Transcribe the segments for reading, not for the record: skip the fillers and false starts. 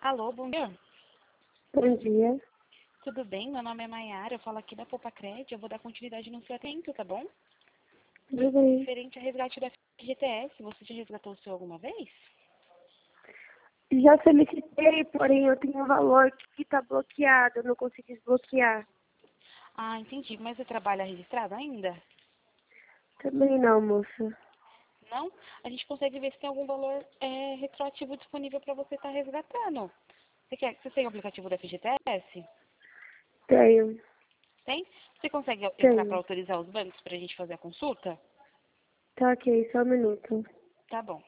Alô, bom dia. Bom dia. Tudo bem? Meu nome é Maiara, eu falo aqui da Popacred. Eu vou dar continuidade no seu atento, tá bom? Tudo bem. Referente ao resgate da FGTS, você já resgatou o seu alguma vez? Já solicitei, porém eu tenho um valor que está bloqueado, eu não consigo desbloquear. Ah, entendi. Mas você trabalha registrado ainda? Também não, moça. Não? A gente consegue ver se tem algum valor retroativo disponível para você estar resgatando. Você tem o aplicativo da FGTS? Tenho, Tem? Você consegue entrar para tenho. autorizar os bancos para a gente fazer a consulta? Tá ok, só um minuto. Tá bom.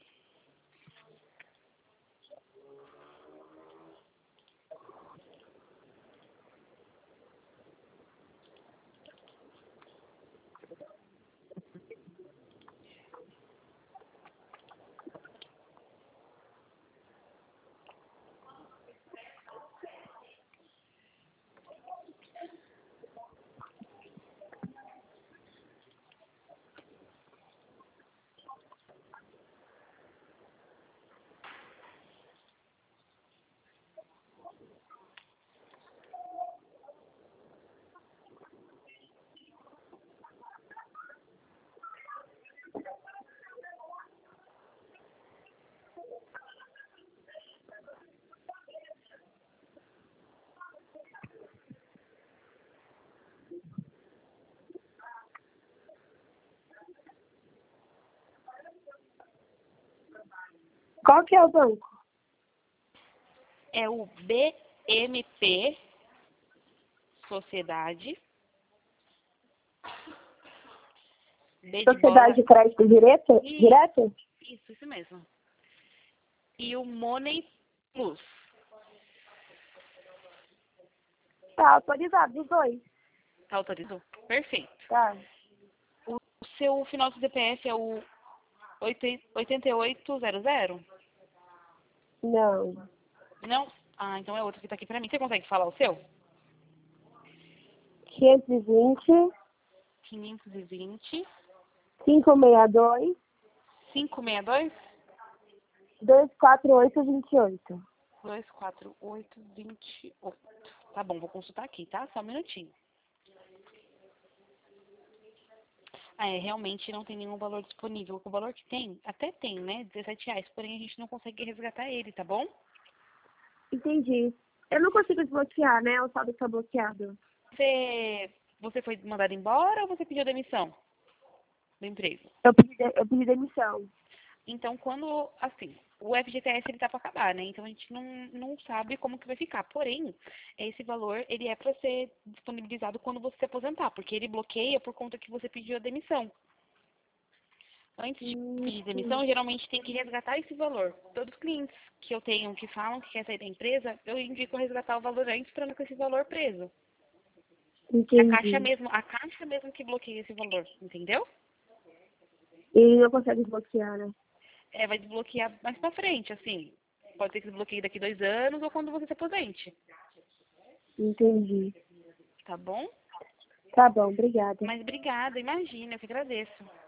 Qual que é o banco? É o BMP Sociedade. B de Sociedade bola. de Crédito Direto? E Direto? isso mesmo. E o Money Plus. Tá autorizado, dos dois. Tá autorizou? Perfeito. Tá. O seu final do CPF é o 8800? Não. Não? Ah, então é outro que tá aqui pra mim. Você consegue falar o seu? 520, 520 562, 562 248, 28. 248 28. Tá bom, vou consultar aqui, tá? Só um minutinho. Ah, realmente não tem nenhum valor disponível. O valor que tem, até tem, né? R$ 17, porém a gente não consegue resgatar ele, tá bom? Entendi. Eu não consigo desbloquear, né? O saldo está bloqueado. Você foi mandado embora ou você pediu demissão do emprego? Eu pedi demissão. Então, quando, assim, o FGTS ele tá para acabar, né? Então a gente não sabe como que vai ficar. Porém, esse valor ele é para ser disponibilizado quando você se aposentar, porque ele bloqueia por conta que você pediu a demissão. Antes de pedir demissão, geralmente tem que resgatar esse valor. Todos os clientes que eu tenho que falam que quer sair da empresa, eu indico resgatar o valor antes para não ter esse valor preso. Que Entendi. a caixa mesmo que bloqueia esse valor, entendeu? E não consegue desbloquear, né? Vai desbloquear mais pra frente, assim. Pode ser que desbloqueie daqui 2 anos ou quando você se aposente, Entendi. tá bom? Tá bom, obrigada. Mas obrigada, imagina, eu que agradeço.